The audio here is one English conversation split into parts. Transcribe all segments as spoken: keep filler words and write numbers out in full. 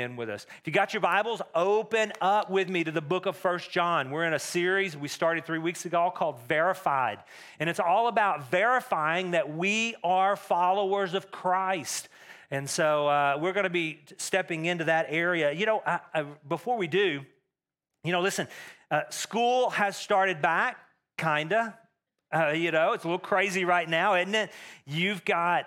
In with us. If you got your Bibles, open up with me to the book of First John. We're in a series we started three weeks ago called Verified. And it's all about verifying that we are followers of Christ. And so uh, we're going to be stepping into that area. You know, I, I, before we do, you know, listen, uh, school has started back, kind of. Uh, you know, it's a little crazy right now, isn't it? You've got...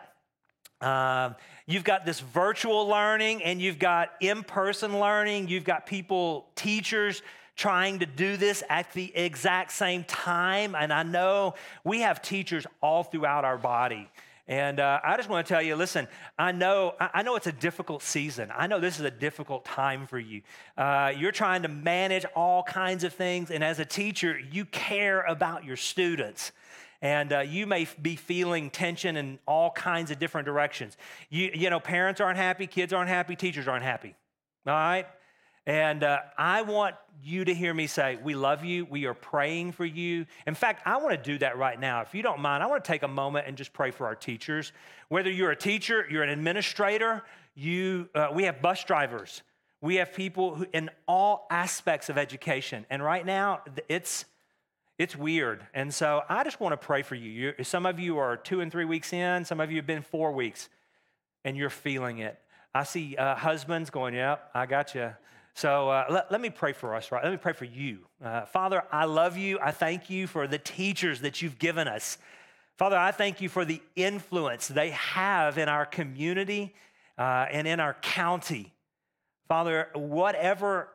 Um, you've got this virtual learning and you've got in-person learning. You've got people, teachers, trying to do this at the exact same time. And I know we have teachers all throughout our body. And uh, I just want to tell you, listen, I know I know it's a difficult season. I know this is a difficult time for you. Uh, you're trying to manage all kinds of things. And as a teacher, you care about your students. And uh, you may be feeling tension in all kinds of different directions. You, you know, parents aren't happy, kids aren't happy, teachers aren't happy, all right? And uh, I want you to hear me say, we love you, we are praying for you. In fact, I want to do that right now. If you don't mind, I want to take a moment and just pray for our teachers. Whether you're a teacher, you're an administrator, you, uh, we have bus drivers. We have people who, in all aspects of education. And right now, it's... It's weird. And so I just want to pray for you. You're, some of you are two and three weeks in. Some of you have been four weeks, and you're feeling it. I see uh, husbands going, yep, I got you. So uh, let, let me pray for us, right? Let me pray for you. Uh, Father, I love you. I thank you for the teachers that you've given us. Father, I thank you for the influence they have in our community uh, and in our county. Father, whatever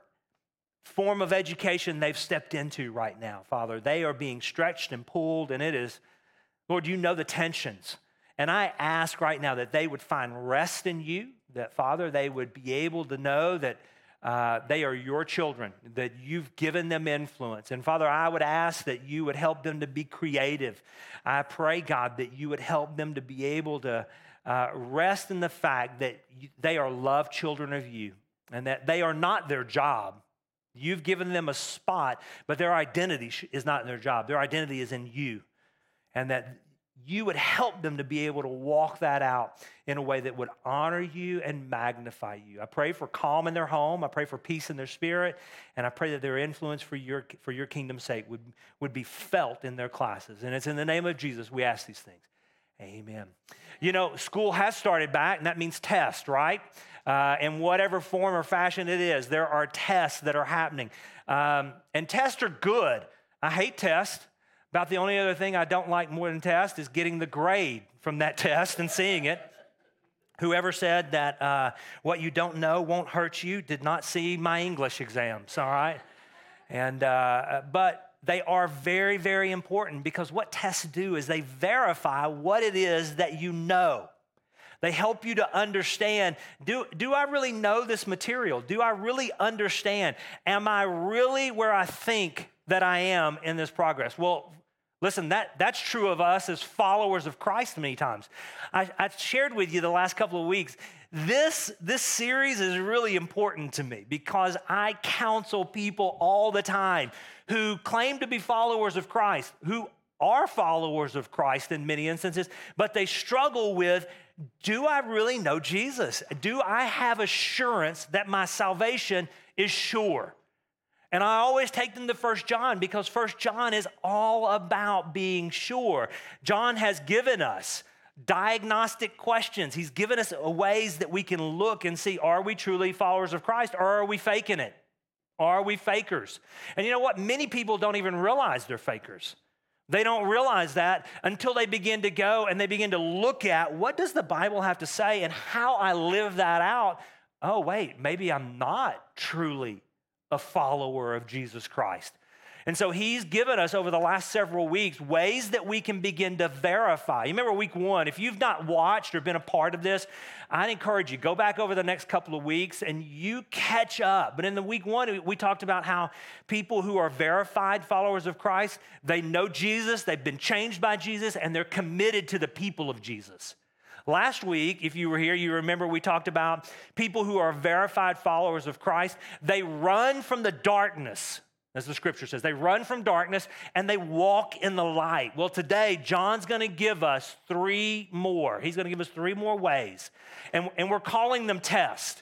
form of education they've stepped into right now, Father, they are being stretched and pulled, and it is, Lord, you know the tensions. And I ask right now that they would find rest in you, that, Father, they would be able to know that uh, they are your children, that you've given them influence. And, Father, I would ask that you would help them to be creative. I pray, God, that you would help them to be able to uh, rest in the fact that you, they are loved children of you and that they are not their job. You've given them a spot, but their identity is not in their job. Their identity is in you. And that you would help them to be able to walk that out in a way that would honor you and magnify you. I pray for calm in their home. I pray for peace in their spirit. And I pray that their influence for your, for your kingdom's sake would, would be felt in their classes. And it's in the name of Jesus we ask these things. Amen. You know, school has started back, and that means test, right? Uh, in whatever form or fashion it is, there are tests that are happening. Um, and tests are good. I hate tests. About the only other thing I don't like more than tests is getting the grade from that test and seeing it. Whoever said that uh, what you don't know won't hurt you did not see my English exams, all right? And uh, but they are very, very important because what tests do is they verify what it is that you know. They help you to understand, do, do I really know this material? Do I really understand? Am I really where I think that I am in this progress? Well, listen, that, that's true of us as followers of Christ many times. I, I shared with you the last couple of weeks, this, this series is really important to me because I counsel people all the time who claim to be followers of Christ, who are followers of Christ in many instances, but they struggle with, do I really know Jesus? Do I have assurance that my salvation is sure? And I always take them to First John because First John is all about being sure. John has given us diagnostic questions. He's given us ways that we can look and see, are we truly followers of Christ or are we faking it? Are we fakers? And you know what? Many people don't even realize they're fakers. They don't realize that until they begin to go and they begin to look at what does the Bible have to say and how I live that out. Oh, wait, maybe I'm not truly a follower of Jesus Christ. And so he's given us over the last several weeks ways that we can begin to verify. You remember week one, if you've not watched or been a part of this, I'd encourage you, go back over the next couple of weeks and you catch up. But in the week one, we talked about how people who are verified followers of Christ, they know Jesus, they've been changed by Jesus, and they're committed to the people of Jesus. Last week, if you were here, you remember we talked about people who are verified followers of Christ. They run from the darkness, as the scripture says. They run from darkness and they walk in the light. Well, today, John's going to give us three more. He's going to give us three more ways. And, and we're calling them tests.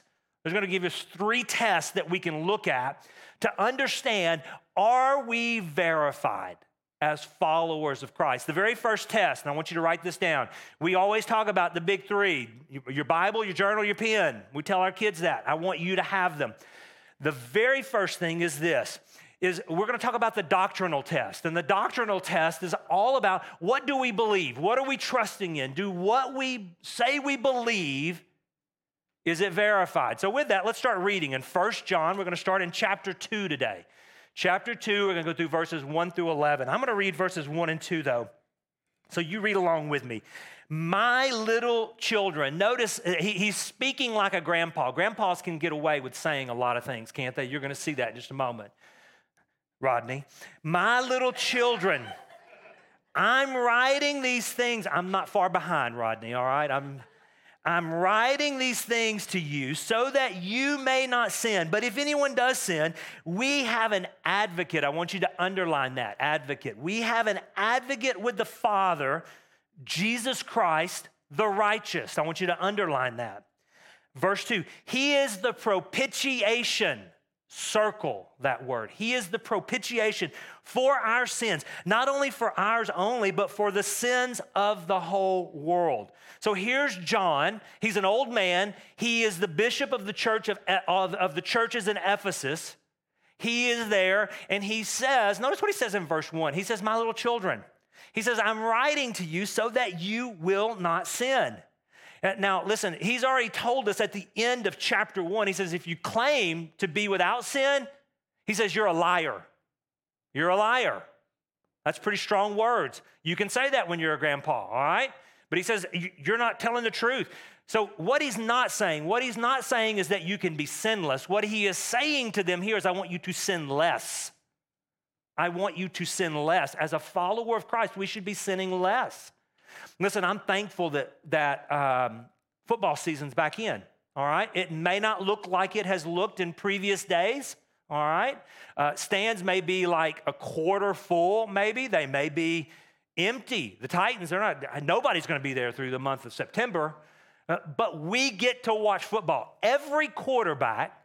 There's going to give us three tests that we can look at to understand, are we verified as followers of Christ? The very first test, and I want you to write this down. We always talk about the big three, your Bible, your journal, your pen. We tell our kids that. I want you to have them. The very first thing is this, is we're going to talk about the doctrinal test. And the doctrinal test is all about, what do we believe? What are we trusting in? Do what we say we believe, is it verified? So with that, let's start reading. In First John, we're going to start in chapter two today. Chapter two, we're going to go through verses one through eleven. I'm going to read verses one and two, though. So you read along with me. My little children, notice he, he's speaking like a grandpa. Grandpas can get away with saying a lot of things, can't they? You're going to see that in just a moment. Rodney, my little children, I'm writing these things. I'm not far behind, Rodney, all right? I'm, I'm writing these things to you so that you may not sin. But if anyone does sin, we have an advocate. I want you to underline that, advocate. We have an advocate with the Father, Jesus Christ, the righteous. I want you to underline that. Verse two, he is the propitiation. Circle that word. He is the propitiation for our sins, not only for ours only, but for the sins of the whole world. So here's John. He's an old man. He is the bishop of the church of, of, of the churches in Ephesus. He is there, and he says, notice what he says in verse one. He says, my little children. He says, I'm writing to you so that you will not sin. Now, listen, he's already told us at the end of chapter one, he says, if you claim to be without sin, he says, you're a liar. You're a liar. That's pretty strong words. You can say that when you're a grandpa, all right? But he says, you're not telling the truth. So what he's not saying, what he's not saying is that you can be sinless. What he is saying to them here is, I want you to sin less. I want you to sin less. As a follower of Christ, we should be sinning less. Listen, I'm thankful that, that um, football season's back in, all right? It may not look like it has looked in previous days, all right? Uh, stands may be like a quarter full, maybe. They may be empty. The Titans, they're not, nobody's going to be there through the month of September, uh, but we get to watch football. Every quarterback,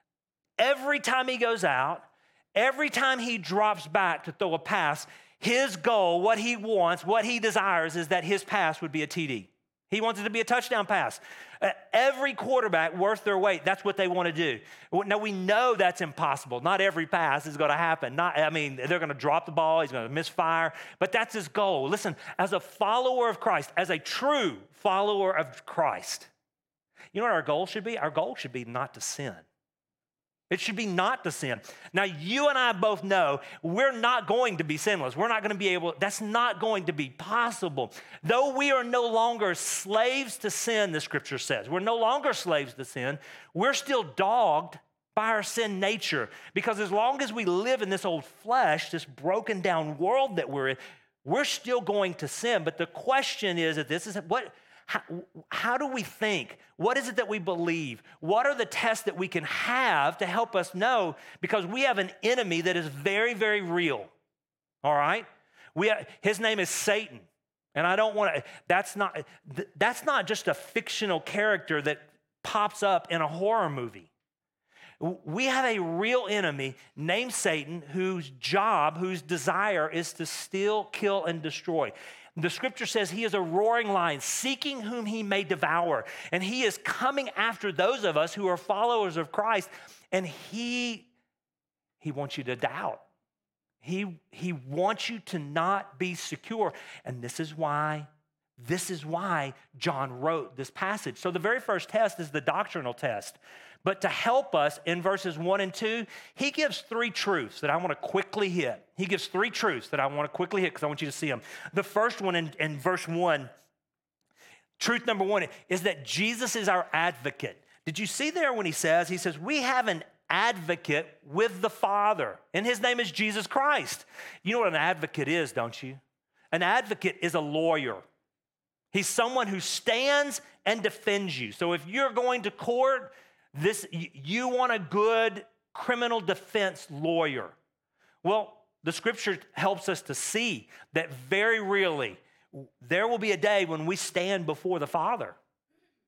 every time he goes out, every time he drops back to throw a pass, his goal, what he wants, what he desires is that his pass would be a T D. He wants it to be a touchdown pass. Uh, every quarterback worth their weight, that's what they want to do. Now, we know that's impossible. Not every pass is going to happen. Not, I mean, they're going to drop the ball. He's going to misfire. But that's his goal. Listen, as a follower of Christ, as a true follower of Christ, you know what our goal should be? Our goal should be not to sin. It should be not to sin. Now, you and I both know we're not going to be sinless. We're not going to be able, that's not going to be possible. Though we are no longer slaves to sin, the scripture says. We're no longer slaves to sin. We're still dogged by our sin nature. Because as long as we live in this old flesh, this broken down world that we're in, we're still going to sin. But the question is that this is what... How, how do we think? What is it that we believe? What are the tests that we can have to help us know? Because we have an enemy that is very, very real, all right? We have, his name is Satan, and I don't want to, that's not, that's not just a fictional character that pops up in a horror movie. We have a real enemy named Satan whose job, whose desire is to steal, kill, and destroy. The scripture says he is a roaring lion, seeking whom he may devour. And he is coming after those of us who are followers of Christ. And he, he wants you to doubt. He, he wants you to not be secure. And this is why, this is why John wrote this passage. So the very first test is the doctrinal test. But to help us in verses one and two, he gives three truths that I want to quickly hit. He gives three truths that I want to quickly hit because I want you to see them. The first one in, in verse one, truth number one, is that Jesus is our advocate. Did you see there when he says, he says, we have an advocate with the Father, and his name is Jesus Christ. You know what an advocate is, don't you? An advocate is a lawyer. He's someone who stands and defends you. So if you're going to court, This, you want a good criminal defense lawyer. Well, the scripture helps us to see that very really there will be a day when we stand before the Father.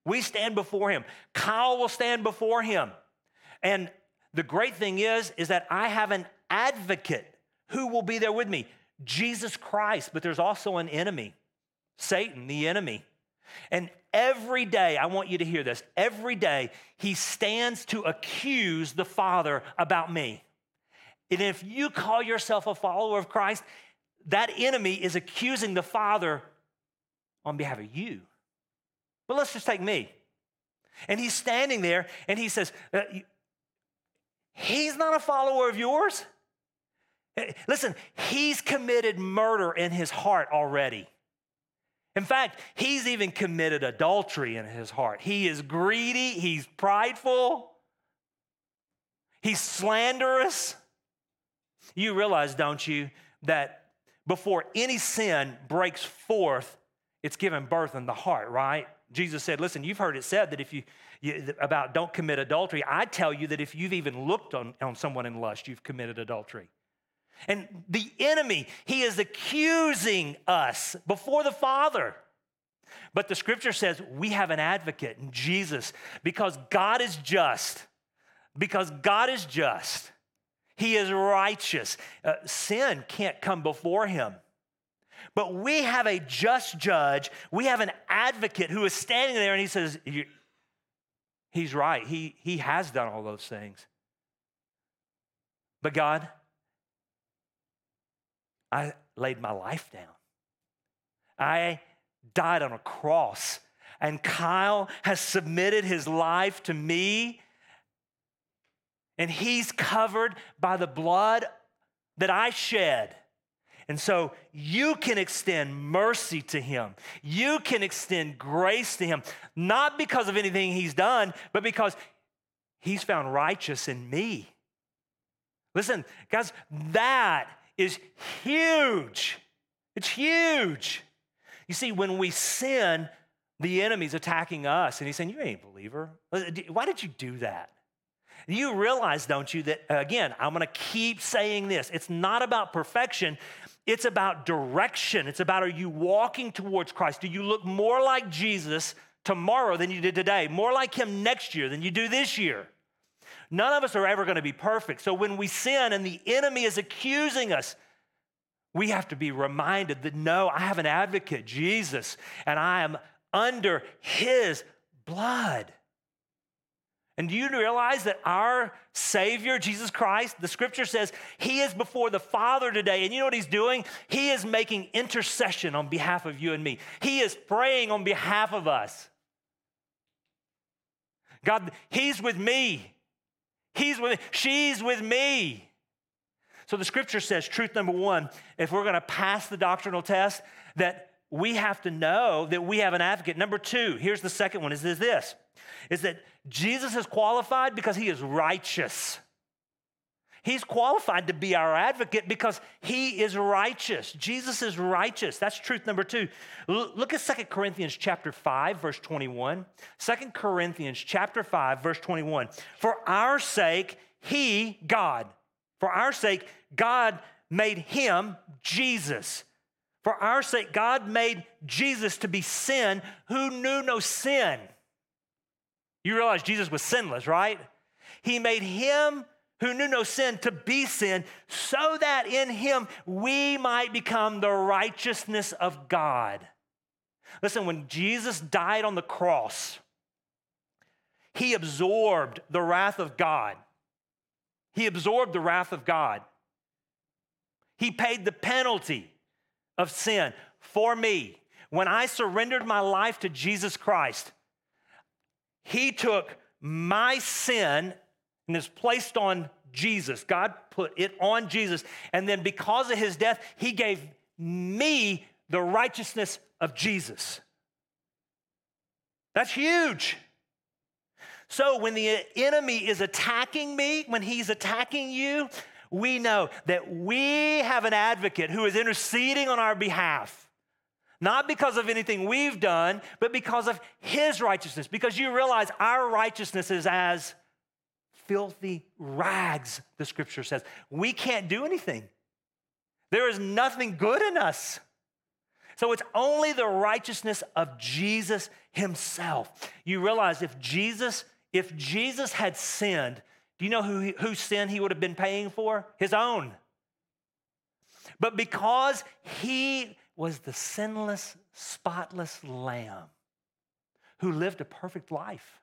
We stand before him. Kyle will stand before him. And the great thing is, is that I have an advocate who will be there with me, Jesus Christ. But there's also an enemy, Satan, the enemy. And every day, I want you to hear this, every day he stands to accuse the Father about me. And if you call yourself a follower of Christ, that enemy is accusing the Father on behalf of you. But let's just take me. And he's standing there and he says, uh, he's not a follower of yours. Listen, he's committed murder in his heart already. In fact, he's even committed adultery in his heart. He is greedy, he's prideful, he's slanderous. You realize, don't you, that before any sin breaks forth, it's given birth in the heart, right? Jesus said, listen, you've heard it said that if you, you about don't commit adultery. I tell you that if you've even looked on, on someone in lust, you've committed adultery. And the enemy, he is accusing us before the Father. But the scripture says we have an advocate in Jesus because God is just. Because God is just. He is righteous. Uh, sin can't come before him. But we have a just judge. We have an advocate who is standing there and he says, he's right. He, he has done all those things. But God, I laid my life down. I died on a cross. And Kyle has submitted his life to me. And he's covered by the blood that I shed. And so you can extend mercy to him. You can extend grace to him, not because of anything he's done, but because he's found righteous in me. Listen, guys, that is huge. It's huge. You see, when we sin, the enemy's attacking us, and he's saying, you ain't a believer. Why did you do that? You realize, don't you, that, again, I'm going to keep saying this. It's not about perfection. It's about direction. It's about, are you walking towards Christ? Do you look more like Jesus tomorrow than you did today? More like him next year than you do this year? None of us are ever going to be perfect. So when we sin and the enemy is accusing us, we have to be reminded that, no, I have an advocate, Jesus, and I am under his blood. And do you realize that our Savior, Jesus Christ, the scripture says he is before the Father today. And you know what he's doing? He is making intercession on behalf of you and me. He is praying on behalf of us. God, he's with me. He's with me. She's with me. So the scripture says, truth number one, if we're going to pass the doctrinal test, that we have to know that we have an advocate. Number two, here's the second one, is this, is that Jesus is qualified because he is righteous. He's qualified to be our advocate because he is righteous. Jesus is righteous. That's truth number two. L- look at Second Corinthians chapter five, verse twenty-one. Second Corinthians chapter five, verse twenty-one. For our sake, he, God, for our sake, God made him, Jesus. For our sake, God made Jesus to be sin who knew no sin. You realize Jesus was sinless, right? He made him who knew no sin to be sin so that in him we might become the righteousness of God. Listen, when Jesus died on the cross, he absorbed the wrath of God. He absorbed the wrath of God. He paid the penalty of sin for me. When I surrendered my life to Jesus Christ, he took my sin and is placed on Jesus. God put it on Jesus. And then because of his death, he gave me the righteousness of Jesus. That's huge. So when the enemy is attacking me, when he's attacking you, we know that we have an advocate who is interceding on our behalf. Not because of anything we've done, but because of his righteousness. Because you realize our righteousness is as filthy rags, the scripture says. We can't do anything. There is nothing good in us. So it's only the righteousness of Jesus himself. You realize if Jesus, if Jesus had sinned, do you know who, whose sin he would have been paying for? His own. But because he was the sinless, spotless lamb who lived a perfect life,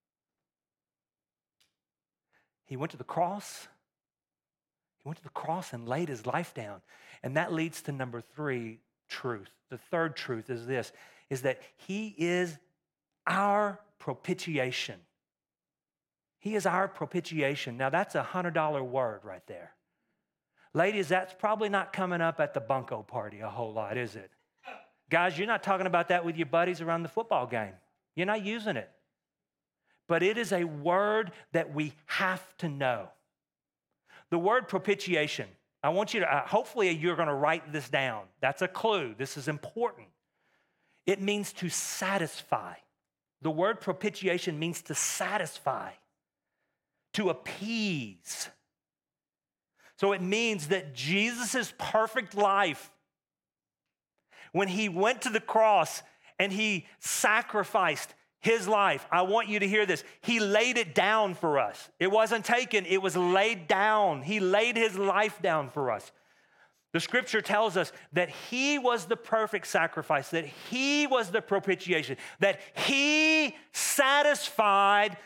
he went to the cross. He went to the cross and laid his life down. And that leads to number three truth. The third truth is this, is that he is our propitiation. He is our propitiation. Now that's a one hundred dollar word right there. Ladies, that's probably not coming up at the bunco party a whole lot, is it? Guys, you're not talking about that with your buddies around the football game. You're not using it. But it is a word that we have to know. The word propitiation, I want you to, uh, hopefully you're going to write this down. That's a clue. This is important. It means to satisfy. The word propitiation means to satisfy, to appease. So it means that Jesus' perfect life, when he went to the cross and he sacrificed his life, I want you to hear this. He laid it down for us. It wasn't taken, it was laid down. He laid his life down for us. The scripture tells us that he was the perfect sacrifice, that he was the propitiation, that he satisfied,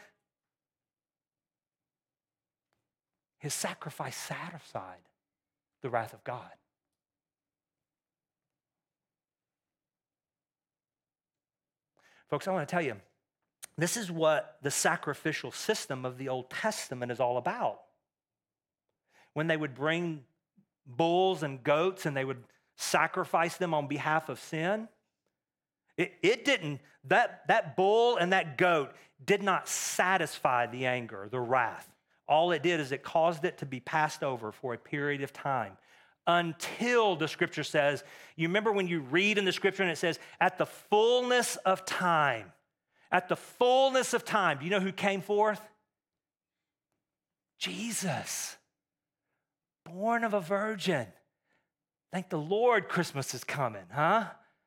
his sacrifice satisfied the wrath of God. Folks, I want to tell you, this is what the sacrificial system of the Old Testament is all about. When they would bring bulls and goats and they would sacrifice them on behalf of sin, it, it didn't, that, that bull and that goat did not satisfy the anger, the wrath. All it did is it caused it to be passed over for a period of time until the scripture says, you remember when you read in the scripture and it says, at the fullness of time, at the fullness of time, do you know who came forth? Jesus, born of a virgin. Thank the Lord, Christmas is coming, huh?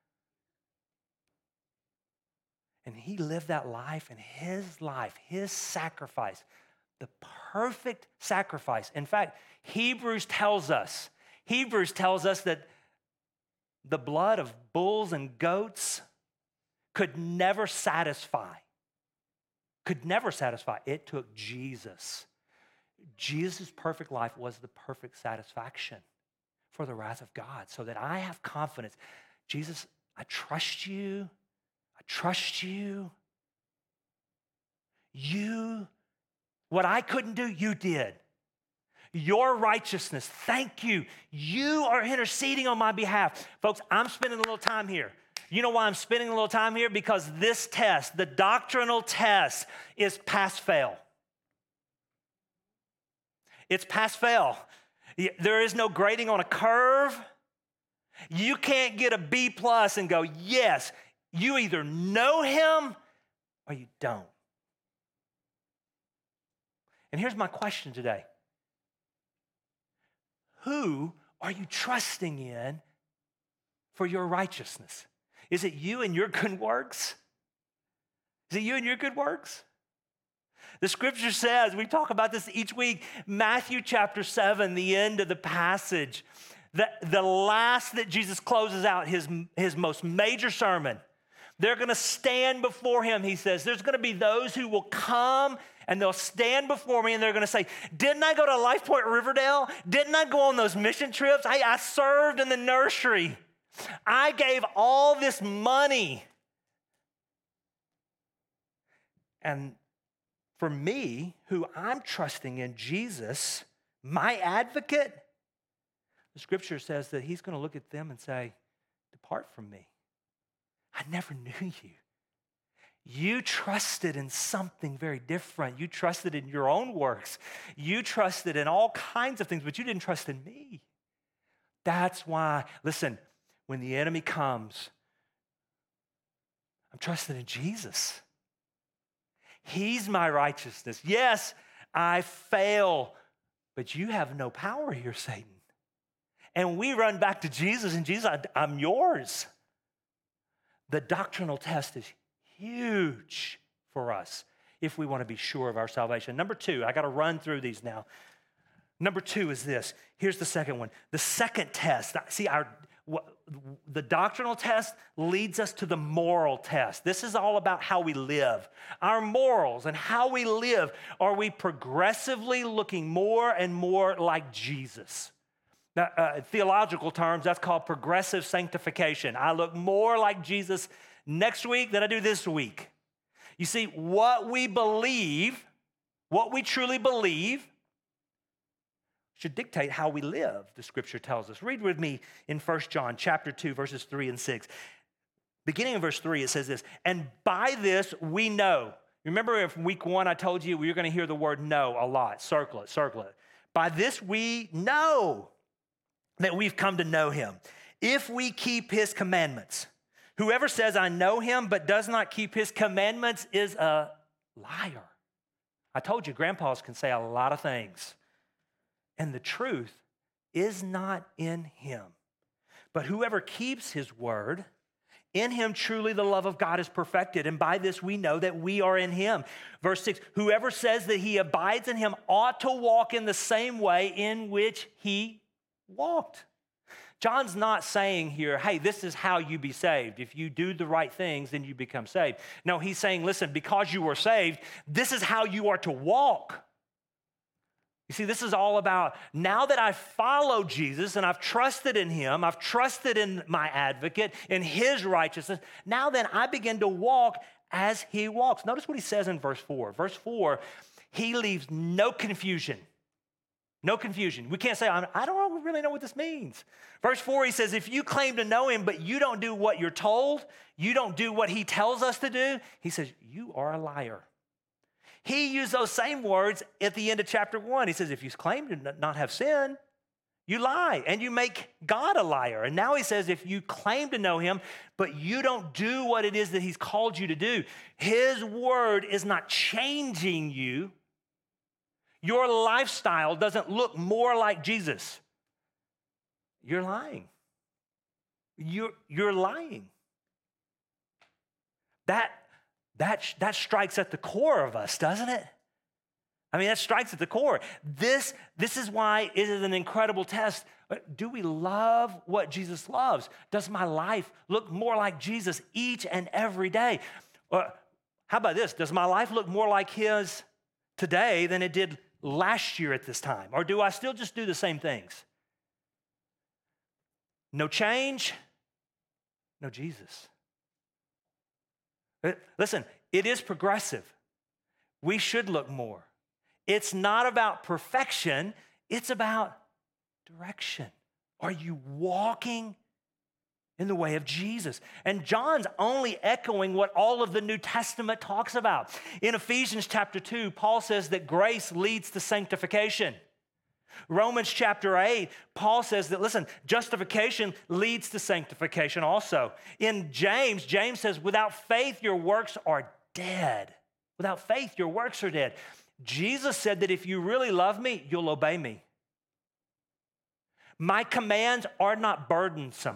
And he lived that life, and his life, his sacrifice, the perfect sacrifice. In fact, Hebrews tells us, Hebrews tells us that the blood of bulls and goats could never satisfy. Could never satisfy. It took Jesus. Jesus' perfect life was the perfect satisfaction for the wrath of God, so that I have confidence. Jesus, I trust you. I trust you. You, what I couldn't do, you did. Your righteousness, thank you. You are interceding on my behalf. Folks, I'm spending a little time here. You know why I'm spending a little time here? Because this test, the doctrinal test, is pass-fail. It's pass-fail. There is no grading on a curve. You can't get a B plus and go, yes, you either know him or you don't. And here's my question today. Who are you trusting in for your righteousness? Is it you and your good works? Is it you and your good works? The scripture says, we talk about this each week, Matthew chapter seven, the end of the passage, the, the last that Jesus closes out his, his most major sermon. They're going to stand before him, he says. There's going to be those who will come and they'll stand before me and they're going to say, didn't I go to Life Point Riverdale? Didn't I go on those mission trips? I, I served in the nursery. I gave all this money. And for me, who I'm trusting in Jesus, my advocate, the scripture says that he's going to look at them and say, depart from me. I never knew you. You trusted in something very different. You trusted in your own works. You trusted in all kinds of things, but you didn't trust in me. That's why, listen, when the enemy comes, I'm trusting in Jesus. He's my righteousness. Yes, I fail, but you have no power here, Satan. And we run back to Jesus, and Jesus, I'm yours. The doctrinal test is huge for us if we want to be sure of our salvation. Number two, I got to run through these now. Number two is this. Here's the second one. The second test. See, our the doctrinal test leads us to the moral test. This is all about how we live. Our morals and how we live. Are we progressively looking more and more like Jesus? Now, uh, in theological terms, that's called progressive sanctification. I look more like Jesus next week than I do this week. You see, what we believe, what we truly believe, should dictate how we live, the scripture tells us. Read with me in First John chapter two, verses three and six. Beginning in verse three, it says this, and by this we know. Remember in week one, I told you you're going to hear the word know a lot. Circle it, circle it. By this we know that we've come to know him, if we keep his commandments. Whoever says, I know him, but does not keep his commandments is a liar. I told you, grandpas can say a lot of things. And the truth is not in him. But whoever keeps his word, in him truly the love of God is perfected. And by this we know that we are in him. Verse six, whoever says that he abides in him ought to walk in the same way in which he walked. John's not saying here, hey, this is how you be saved. If you do the right things, then you become saved. No, he's saying, listen, because you were saved, this is how you are to walk. You see, this is all about now that I follow Jesus and I've trusted in him, I've trusted in my advocate, in his righteousness, now then I begin to walk as he walks. Notice what he says in verse four. Verse four, he leaves no confusion. No confusion. We can't say, I don't really know what this means. Verse four, he says, if you claim to know him, but you don't do what you're told, you don't do what he tells us to do, he says, you are a liar. He used those same words at the end of chapter one. He says, if you claim to not have sin, you lie and you make God a liar. And now he says, if you claim to know him, but you don't do what it is that he's called you to do, his word is not changing you. Your lifestyle doesn't look more like Jesus. You're lying. You're, you're lying. That That, that strikes at the core of us, doesn't it? I mean, that strikes at the core. This, this is why it is an incredible test. Do we love what Jesus loves? Does my life look more like Jesus each and every day? Or how about this? Does my life look more like his today than it did last year at this time? Or do I still just do the same things? No change, no Jesus. Listen, it is progressive. We should look more. It's not about perfection, it's about direction. Are you walking in the way of Jesus? And John's only echoing what all of the New Testament talks about. In Ephesians chapter two, Paul says that grace leads to sanctification. Romans chapter eight, Paul says that, listen, justification leads to sanctification also. In James, James says, without faith, your works are dead. Without faith, your works are dead. Jesus said that if you really love me, you'll obey me. My commands are not burdensome.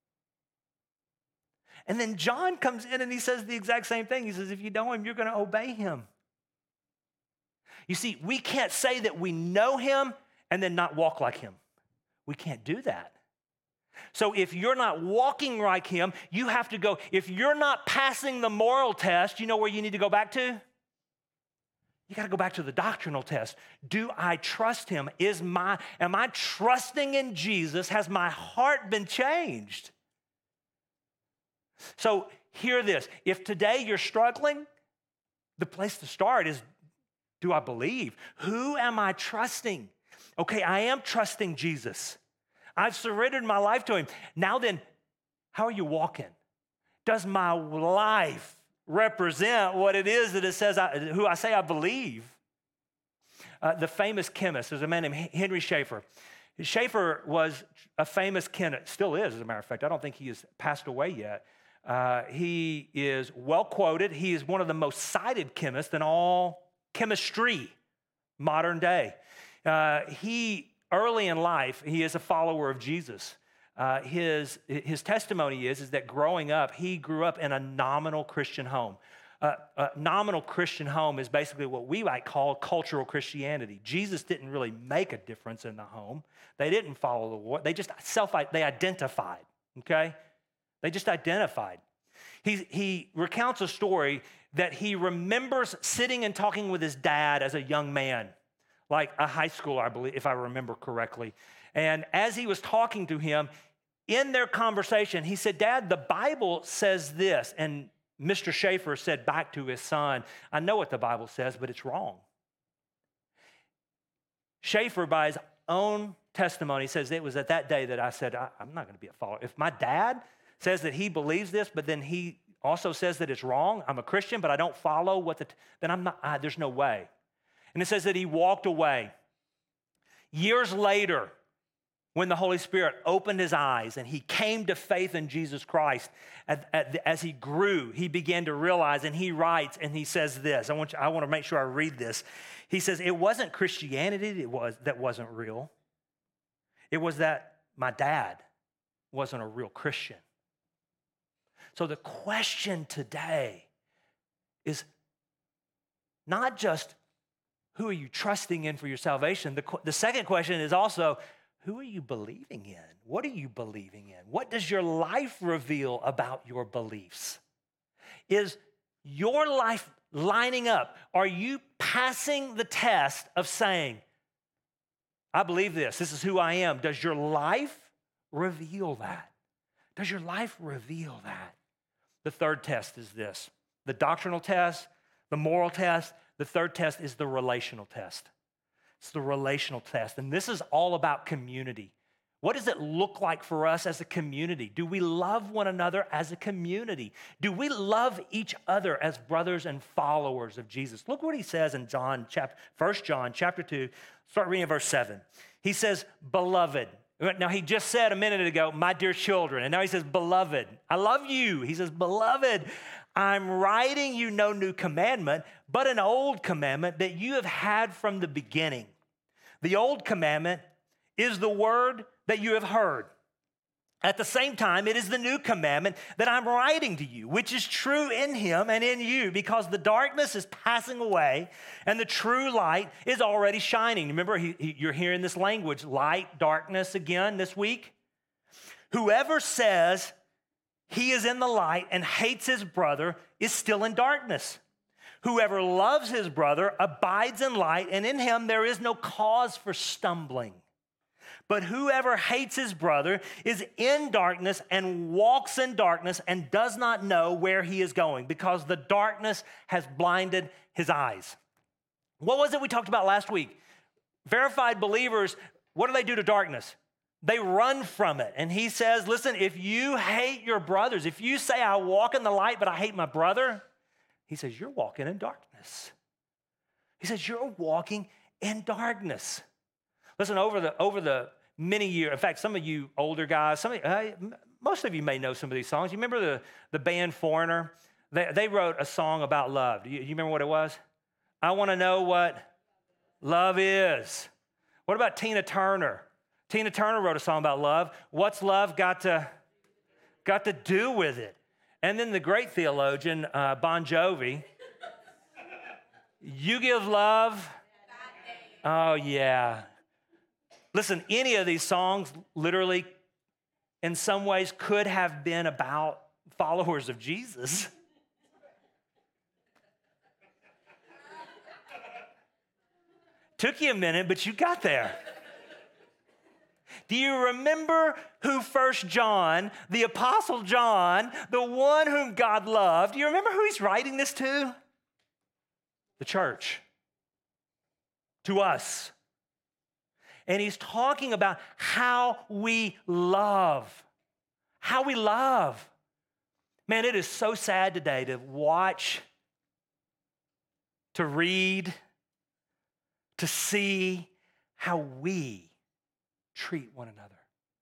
And then John comes in and he says the exact same thing. He says, if you know him, you're going to obey him. You see, we can't say that we know him and then not walk like him. We can't do that. So if you're not walking like him, you have to go. If you're not passing the moral test, you know where you need to go back to? You got to go back to the doctrinal test. Do I trust him? Is my, am I trusting in Jesus? Has my heart been changed? So hear this. If today you're struggling, the place to start is, do I believe? Who am I trusting? Okay, I am trusting Jesus. I've surrendered my life to him. Now then, how are you walking? Does my life represent what it is that it says, I, who I say I believe? Uh, the famous chemist, there's a man named Henry Schaefer. Schaefer was a famous chemist, still is, as a matter of fact. I don't think he has passed away yet. Uh, he is well quoted. He is one of the most cited chemists in all chemistry, modern day. Uh, he, early in life, he is a follower of Jesus. uh, his, his testimony is, is that growing up, he grew up in a nominal Christian home. Uh, a nominal Christian home is basically what we might call cultural Christianity. Jesus didn't really make a difference in the home. They didn't follow the Lord. They just self, they identified, okay? They just identified. He, he recounts a story that he remembers sitting and talking with his dad as a young man, like a high schooler, I believe, if I remember correctly. And as he was talking to him, in their conversation, he said, "Dad, the Bible says this." And Mister Schaefer said back to his son, "I know what the Bible says, but it's wrong." Schaefer, by his own testimony, says it was at that day that I said, I, I'm not going to be a follower. If my dad says that he believes this, but then he also says that it's wrong, I'm a Christian, but I don't follow what the, then I'm not, I, there's no way. And it says that he walked away. Years later, when the Holy Spirit opened his eyes and he came to faith in Jesus Christ, as he grew, he began to realize, and he writes, and he says this, I want you, I want to make sure I read this. He says, it wasn't Christianity that, was, that wasn't real. It was that my dad wasn't a real Christian. So the question today is not just who are you trusting in for your salvation? The, the second question is also, who are you believing in? What are you believing in? What does your life reveal about your beliefs? Is your life lining up? Are you passing the test of saying, I believe this, this is who I am? Does your life reveal that? Does your life reveal that? The third test is this, the doctrinal test, the moral test. The third test is the relational test. It's the relational test. And this is all about community. What does it look like for us as a community? Do we love one another as a community? Do we love each other as brothers and followers of Jesus? Look what he says in John, chapter, First John chapter two, start reading verse seven. He says, beloved. Now, he just said a minute ago, my dear children, and now he says, beloved, I love you. He says, beloved, I'm writing you no new commandment, but an old commandment that you have had from the beginning. The old commandment is the word that you have heard. At the same time, it is the new commandment that I'm writing to you, which is true in him and in you, because the darkness is passing away and the true light is already shining. Remember, he, he, you're hearing this language, light, darkness again this week. Whoever says he is in the light and hates his brother is still in darkness. Whoever loves his brother abides in light, and in him there is no cause for stumbling. But whoever hates his brother is in darkness and walks in darkness and does not know where he is going, because the darkness has blinded his eyes. What was it we talked about last week? Verified believers, what do they do to darkness? They run from it. And he says, listen, if you hate your brothers, if you say I walk in the light but I hate my brother, he says, you're walking in darkness. He says, you're walking in darkness. Listen, over the over the many years, in fact, some of you older guys, some of you, uh, most of you may know some of these songs. You remember the, the band Foreigner? They, they wrote a song about love. Do you, you remember what it was? I want to know what love is. What about Tina Turner? Tina Turner wrote a song about love. What's love got to, got to do with it? And then the great theologian, uh, Bon Jovi, you give love. Oh, yeah. Listen, any of these songs literally, in some ways, could have been about followers of Jesus. Took you a minute, but you got there. Do you remember who First John, the Apostle John, the one whom God loved, do you remember who he's writing this to? The church. To us. And he's talking about how we love. How we love. Man, it is so sad today to watch, to read, to see how we treat one another.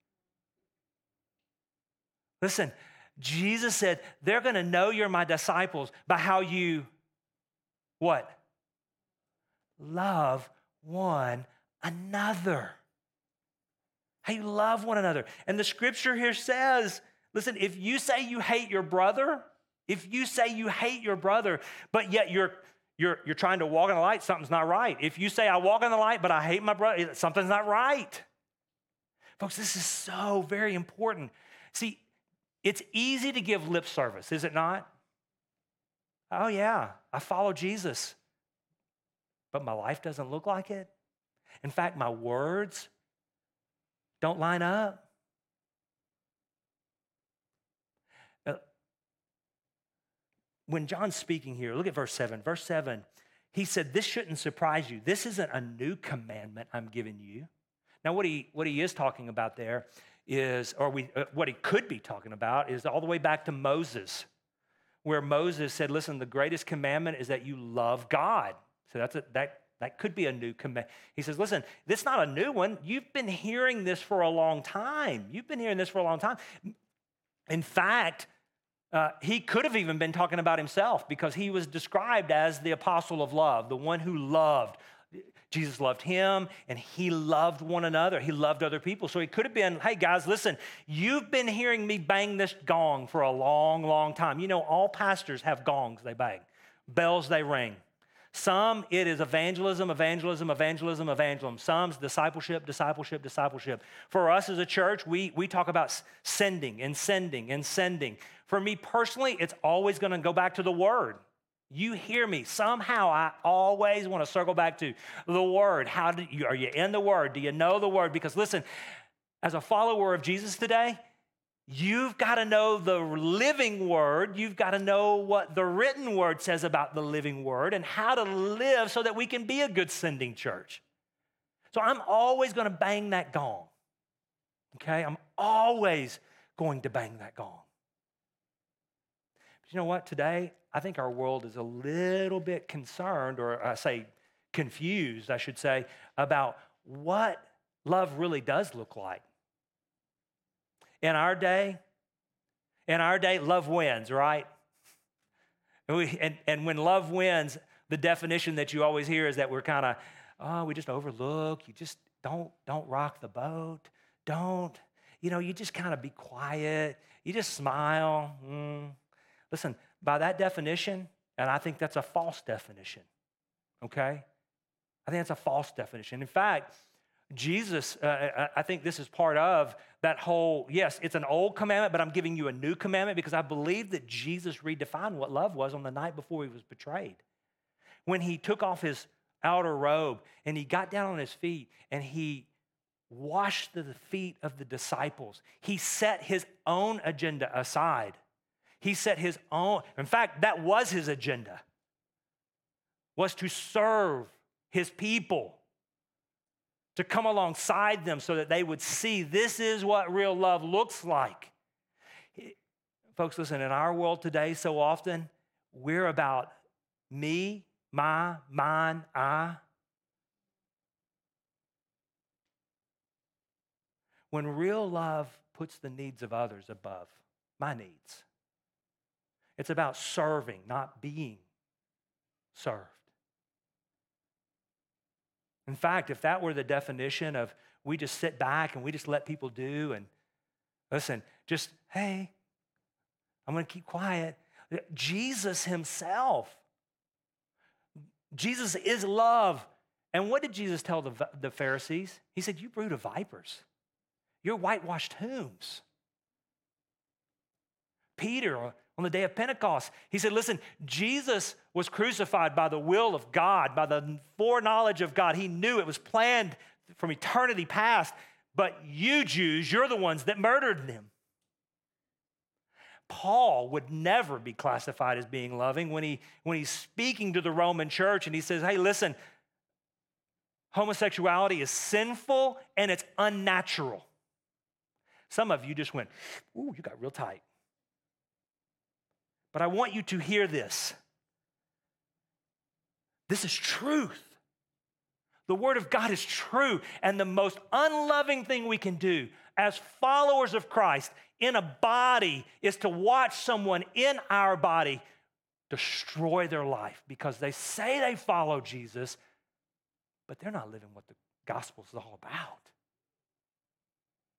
Listen, Jesus said, they're going to know you're my disciples by how you, what? Love one another. How you love one another. And the scripture here says, listen, if you say you hate your brother, if you say you hate your brother, but yet you're you're you're trying to walk in the light, something's not right. If you say I walk in the light, but I hate my brother, something's not right. Folks, this is so very important. See, it's easy to give lip service, is it not? Oh yeah, I follow Jesus, but my life doesn't look like it. In fact, my words don't line up. When John's speaking here, look at verse seven. Verse seven, he said, this shouldn't surprise you. This isn't a new commandment I'm giving you. Now, what he, what he is talking about there is, or we, uh, what he could be talking about is all the way back to Moses, where Moses said, listen, the greatest commandment is that you love God. So that's a, that, that could be a new command. He says, listen, this is not a new one. You've been hearing this for a long time. You've been hearing this for a long time. In fact, Uh, he could have even been talking about himself because he was described as the apostle of love, the one who loved. Jesus loved him and he loved one another. He loved other people. So he could have been, hey guys, listen, you've been hearing me bang this gong for a long, long time. You know, all pastors have gongs they bang, bells they ring. Some, it is evangelism, evangelism, evangelism, evangelism. Some's discipleship, discipleship, discipleship. For us as a church, we, we talk about sending and sending and sending. For me personally, it's always going to go back to the Word. You hear me. Somehow I always want to circle back to the Word. How do you, are you in the Word? Do you know the Word? Because listen, as a follower of Jesus today, you've got to know the living Word. You've got to know what the written Word says about the living Word and how to live so that we can be a good sending church. So I'm always going to bang that gong, okay? I'm always going to bang that gong. But you know what? Today, I think our world is a little bit concerned, or I say confused, I should say, about what love really does look like. In our day, in our day, love wins, right? And, we, and, and when love wins, the definition that you always hear is that we're kind of, oh, we just overlook. You just don't, don't rock the boat. Don't, you know, you just kind of be quiet. You just smile. Mm. Listen, by that definition, and I think that's a false definition, okay? I think that's a false definition. In fact, Jesus, uh, I think this is part of that whole, yes, it's an old commandment, but I'm giving you a new commandment because I believe that Jesus redefined what love was on the night before he was betrayed. When he took off his outer robe and he got down on his feet and he washed the feet of the disciples, he set his own agenda aside. He set his own, in fact, that was his agenda, was to serve his people, to come alongside them so that they would see this is what real love looks like. Folks, listen, in our world today, so often, we're about me, my, mine, I. When real love puts the needs of others above my needs, it's about serving, not being served. In fact, if that were the definition of we just sit back and we just let people do and listen, just, hey, I'm going to keep quiet. Jesus himself, Jesus is love. And what did Jesus tell the, the Pharisees? He said, you brood of vipers. You're whitewashed tombs. Peter, on the day of Pentecost, he said, listen, Jesus was crucified by the will of God, by the foreknowledge of God. He knew it was planned from eternity past, but you Jews, you're the ones that murdered him. Paul would never be classified as being loving when, he, when he's speaking to the Roman church and he says, hey, listen, homosexuality is sinful and it's unnatural. Some of you just went, ooh, you got real tight. But I want you to hear this. This is truth. The Word of God is true. And the most unloving thing we can do as followers of Christ in a body is to watch someone in our body destroy their life because they say they follow Jesus, but they're not living what the gospel is all about.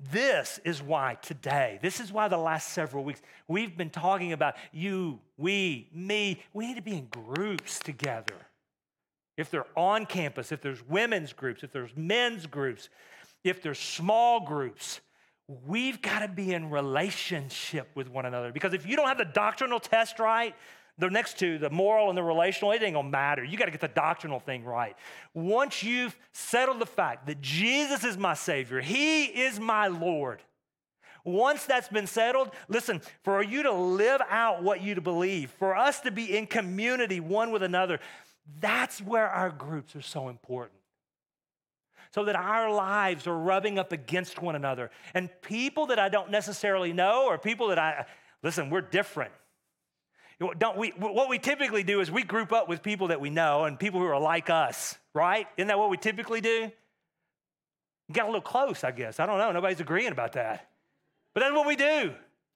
This is why today, this is why the last several weeks, we've been talking about you, we, me. We need to be in groups together. If they're on campus, if there's women's groups, if there's men's groups, if there's small groups, we've got to be in relationship with one another. Because if you don't have the doctrinal test right, the next two, the moral and the relational, it ain't gonna matter. You got to get the doctrinal thing right. Once you've settled the fact that Jesus is my Savior, He is my Lord, once that's been settled, listen, for you to live out what you believe, for us to be in community one with another, that's where our groups are so important. So that our lives are rubbing up against one another. And people that I don't necessarily know, or people that I, listen, we're different. Don't we, what we typically do is we group up with people that we know and people who are like us, right? Isn't that what we typically do? You got a little close, I guess. I don't know. Nobody's agreeing about that. But that's what we do.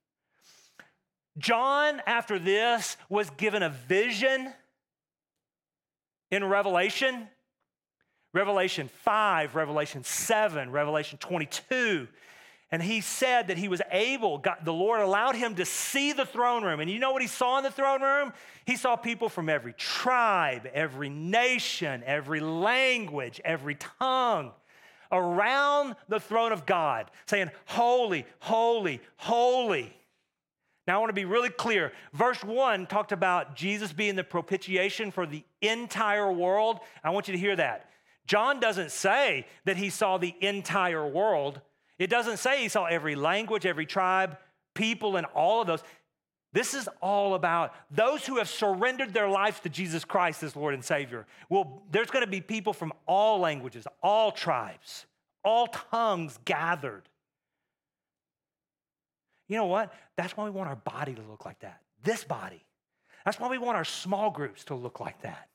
John, after this, was given a vision in Revelation. Revelation five, Revelation seven, Revelation twenty-two. And he said that he was able, God, the Lord allowed him to see the throne room. And you know what he saw in the throne room? He saw people from every tribe, every nation, every language, every tongue around the throne of God saying, holy, holy, holy. Now I want to be really clear. Verse one talked about Jesus being the propitiation for the entire world. I want you to hear that. John doesn't say that he saw the entire world. It doesn't say he saw every language, every tribe, people, and all of those. This is all about those who have surrendered their lives to Jesus Christ as Lord and Savior. Well, there's going to be people from all languages, all tribes, all tongues gathered. You know what? That's why we want our body to look like that. This body. That's why we want our small groups to look like that.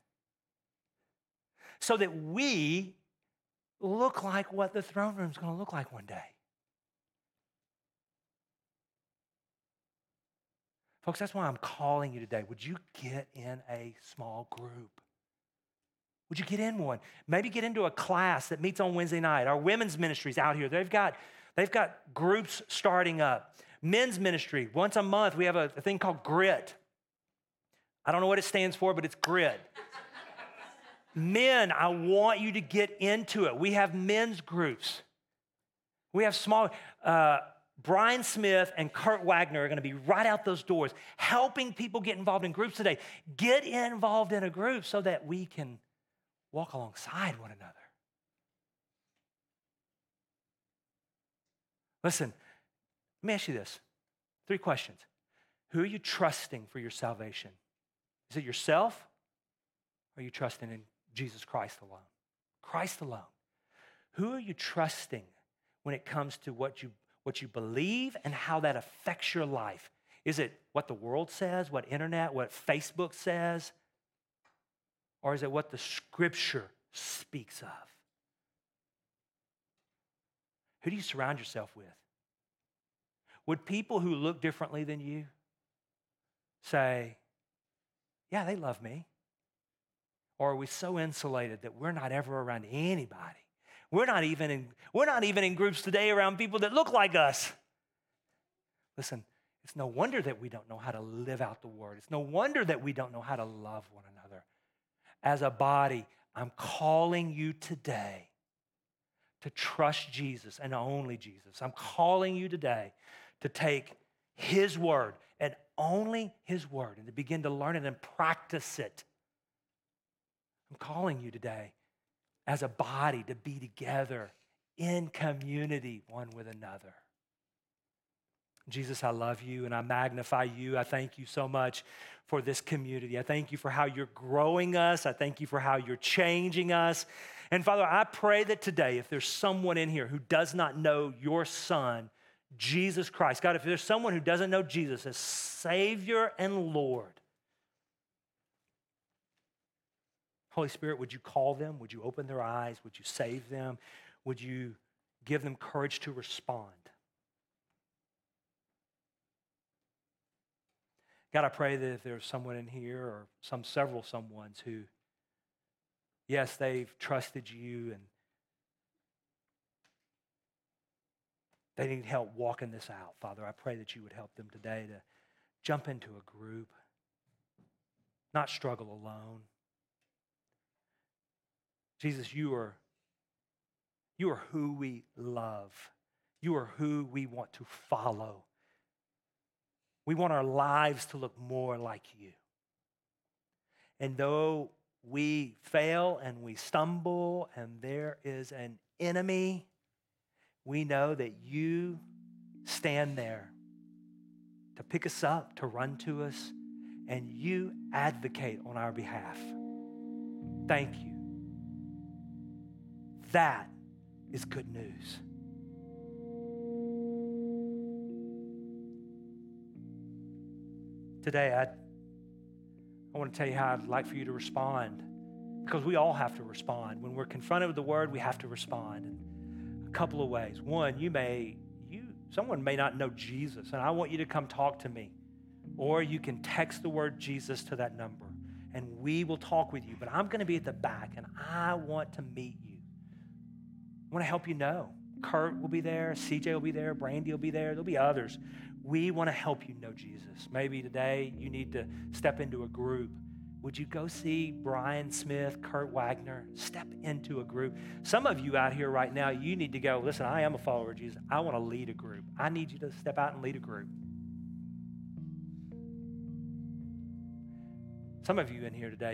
So that we look like what the throne room is going to look like one day. Folks, that's why I'm calling you today. Would you get in a small group? Would you get in one? Maybe get into a class that meets on Wednesday night. Our women's ministry's out here. They've got, they've got groups starting up. Men's ministry, once a month, we have a, a thing called GRIT. I don't know what it stands for, but it's GRIT. Men, I want you to get into it. We have men's groups. We have small, uh, Brian Smith and Kurt Wagner are going to be right out those doors, helping people get involved in groups today. Get involved in a group so that we can walk alongside one another. Listen, let me ask you this. Three questions. Who are you trusting for your salvation? Is it yourself? Or are you trusting in Jesus Christ alone? Christ alone. Who are you trusting when it comes to what you, what you believe and how that affects your life? Is it what the world says, what internet, what Facebook says? Or is it what the Scripture speaks of? Who do you surround yourself with? Would people who look differently than you say, yeah, they love me? Or are we so insulated that we're not ever around anybody? We're not even in, we're not even in groups today around people that look like us. Listen, it's no wonder that we don't know how to live out the word. It's no wonder that we don't know how to love one another. As a body, I'm calling you today to trust Jesus and only Jesus. I'm calling you today to take His word and only His word and to begin to learn it and practice it. I'm calling you today as a body to be together in community one with another. Jesus, I love you and I magnify you. I thank you so much for this community. I thank you for how you're growing us. I thank you for how you're changing us. And Father, I pray that today, if there's someone in here who does not know your Son, Jesus Christ, God, if there's someone who doesn't know Jesus as Savior and Lord, Holy Spirit, would you call them? Would you open their eyes? Would you save them? Would you give them courage to respond? God, I pray that if there's someone in here or some several someones who, yes, they've trusted you and They need help walking this out. Father, I pray that you would help them today to jump into a group, not struggle alone. Jesus, you are, you are who we love. You are who we want to follow. We want our lives to look more like you. And though we fail and we stumble and there is an enemy, we know that you stand there to pick us up, to run to us, and you advocate on our behalf. Thank you. That is good news. Today, I, I want to tell you how I'd like for you to respond, because we all have to respond. When we're confronted with the word, we have to respond in a couple of ways. One, you may, you, someone may not know Jesus, and I want you to come talk to me. Or you can text the word Jesus to that number, and we will talk with you. But I'm going to be at the back, and I want to meet you. I want to help you know. Kurt will be there. C J will be there. Brandy will be there. There'll be others. We want to help you know Jesus. Maybe today you need to step into a group. Would you go see Brian Smith, Kurt Wagner? Step into a group. Some of you out here right now, you need to go, listen, I am a follower of Jesus. I want to lead a group. I need you to step out and lead a group. Some of you in here today,